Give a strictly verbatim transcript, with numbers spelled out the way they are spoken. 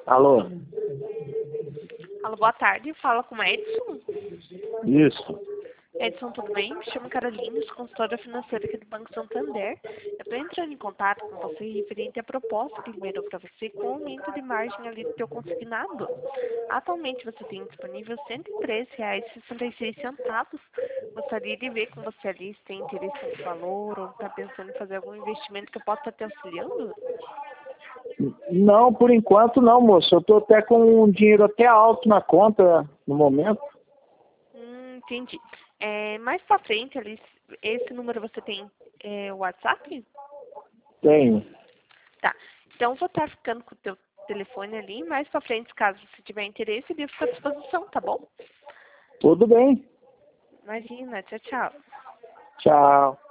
Alô? Alô, boa tarde. Fala com o Edson. Isso. Edson, tudo bem? Me chamo Carolina, sou consultora financeira aqui do Banco Santander. Eu estou entrando em contato com você referente à proposta que liberou para você com aumento de margem ali do teu consignado. Atualmente você tem disponível cento e treze reais e sessenta e seis centavos. Gostaria de ver com você ali se tem interesse no valor ou está pensando em fazer algum investimento que eu possa estar te auxiliando? Não, por enquanto não, moço. Eu tô até com um dinheiro até alto na conta no momento. Hum, entendi. É, mais pra frente ali, esse número você tem é, o WhatsApp? Tenho. Tá. Então vou estar ficando com o teu telefone ali. Mais pra frente, caso você tiver interesse, ele fica à disposição, tá bom? Tudo bem. Imagina, tchau, tchau. Tchau.